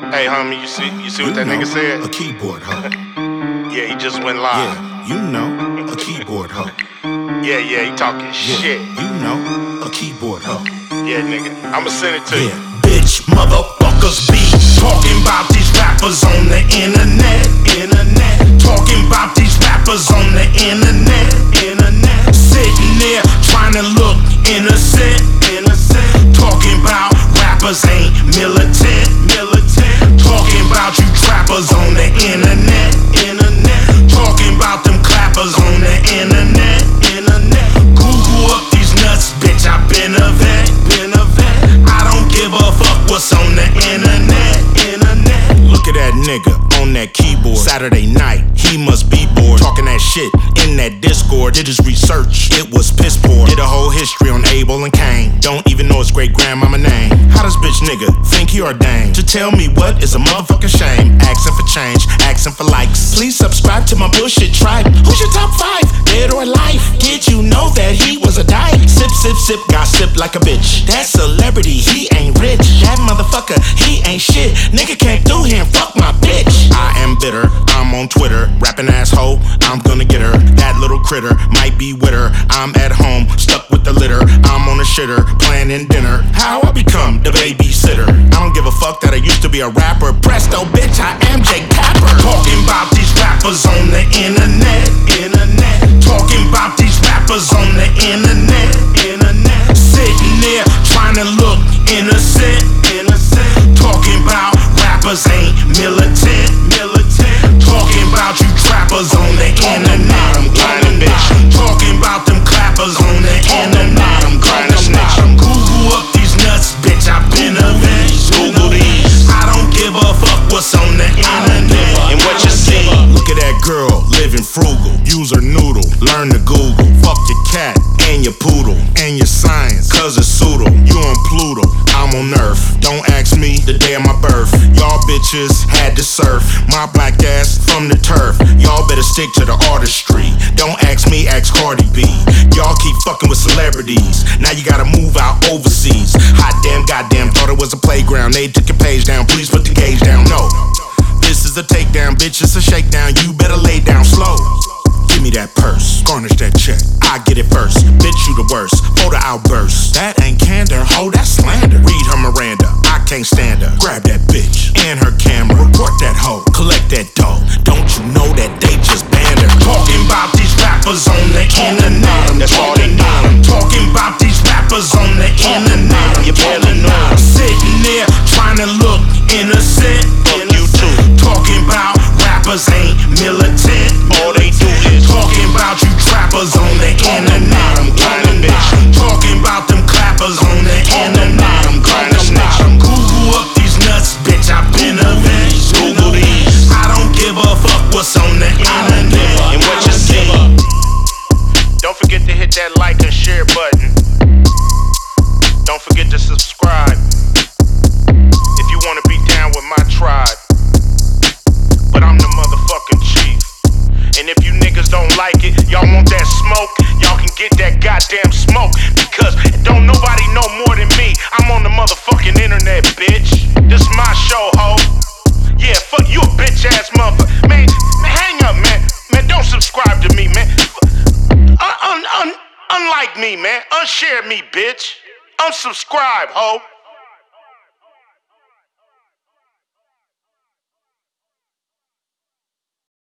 Hey, homie, you see what that nigga said? A keyboard hoe. Yeah, he just went live. Yeah, you know, a keyboard hoe. Yeah, he talking shit. You know, a keyboard hoe. Yeah, nigga, I'ma send it to you. Bitch, motherfuckers be talking about these rappers on the internet. Talking about these rappers on the internet. Sitting there trying to look innocent. Talking about rappers ain't militant. Talking about you trappers on the internet. Talking about them clappers on the internet. Google up these nuts, bitch, I been a vet. I don't give a fuck what's on the internet. Look at that nigga on that keyboard. Saturday night, he must be bored. Talking that shit in that Discord. Did his research, it was piss poor. Did a whole history on Abel and Cain. Don't even know his great grandmama name. How does bitch nigga think he ordained to tell me what is a motherfucking shame? Asking for change, asking for likes. Please subscribe to my bullshit tribe. Who's your top 5, dead or alive? Did you know that he was a dyke? Sip, got sipped like a bitch. That celebrity, he ain't rich. That motherfucker, he ain't shit. Nigga can't do him, fuck my bitch. I am bitter, I'm on Twitter. Rapping asshole, I'm gonna get her. That little critter might be with her. I'm at home, stuck with the litter. I'm on a shitter, planning dinner. How I become the babysitter. I don't give a fuck that I used to be a rapper. Presto, bitch, I am Jake Tapper. Talking about these rappers on the internet. Talking about these rappers on the internet. Sitting there trying to look innocent. Talking about rappers ain't militant. Talking about you trappers on the internet. Talking about them clappers on the internet. Google up these nuts, bitch, I been a vet. Google these. I don't give a fuck what's on the internet. And what you see? Look at that girl, living frugal. Use her noodle, learn to Google. Fuck your cat and your poodle and your science, cause it's pseudo. You on Pluto, I'm on Earth. Don't ask me the day of my birth. Y'all bitches had to surf my black ass from the turf. Y'all better stick to the artistry. Don't ask me, ask Cardi B. Y'all keep fucking with celebrities. Now you gotta move out overseas. Hot damn, goddamn, thought it was a playground. They took your page down, please put the gauge down. No, this is a takedown, bitch, it's a shakedown. You better lay down slow. Give me that purse, garnish that check, I get it first. Bitch, you the worst, photo outburst. That ain't candor, ho, that's slander. Read her Miranda, I can't stand her. Grab that bitch and her camera, report that hoe, collect that dough. Don't you know that they just banned her? Talking about these rappers on the internet. That's all they do. Talking about these rappers on the internet. You barely know. Sitting there trying to look innocent. Fuck you too. Talking about rappers ain't militant. All they do is talking about you trappers on the internet. Talking about them clappers on the internet. Google up these nuts, bitch, I been a vet. Google these. I don't give a fuck what's on the internet. And what you see? Don't forget to hit that like and share button. Don't forget to subscribe if you wanna be down with my tribe. But I'm the motherfucking chief. And if you niggas don't like it, y'all want that smoke, y'all can get that goddamn smoke. Because don't nobody know more than me. I'm on the motherfucking internet, bitch. This my show, ho. Yeah, fuck you, a bitch ass motherfucker. Man, hang up, man. Man, don't subscribe to me, man. Unlike me, man. Unshare me, bitch. Unsubscribe, ho.